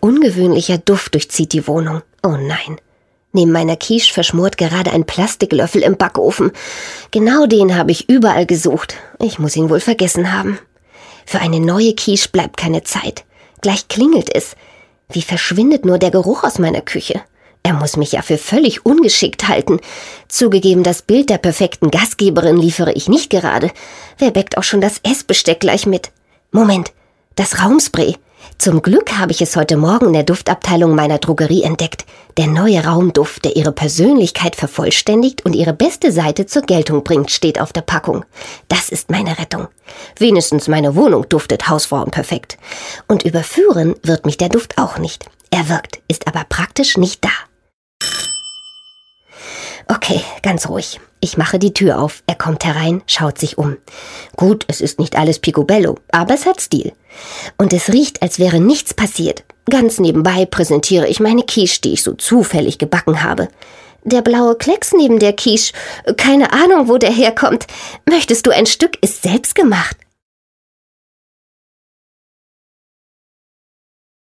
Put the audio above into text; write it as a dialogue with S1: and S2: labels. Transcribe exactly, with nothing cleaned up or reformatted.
S1: ungewöhnlicher Duft durchzieht die Wohnung. Oh nein. Neben meiner Quiche verschmort gerade ein Plastiklöffel im Backofen. Genau den habe ich überall gesucht. Ich muss ihn wohl vergessen haben. Für eine neue Quiche bleibt keine Zeit. Gleich klingelt es. Wie verschwindet nur der Geruch aus meiner Küche? Er muss mich ja für völlig ungeschickt halten. Zugegeben, das Bild der perfekten Gastgeberin liefere ich nicht gerade. Wer bäckt auch schon das Essbesteck gleich mit? Moment, das Raumspray. Zum Glück habe ich es heute Morgen in der Duftabteilung meiner Drogerie entdeckt. Der neue Raumduft, der ihre Persönlichkeit vervollständigt und ihre beste Seite zur Geltung bringt, steht auf der Packung. Das ist meine Rettung. Wenigstens meine Wohnung duftet hausfrauenperfekt. Und überführen wird mich der Duft auch nicht. Er wirkt, ist aber praktisch nicht da. Okay, ganz ruhig. Ich mache die Tür auf. Er kommt herein, schaut sich um. Gut, es ist nicht alles picobello, aber es hat Stil. Und es riecht, als wäre nichts passiert. Ganz nebenbei präsentiere ich meine Quiche, die ich so zufällig gebacken habe. Der blaue Klecks neben der Quiche, keine Ahnung, wo der herkommt. Möchtest du ein Stück, ist selbst gemacht.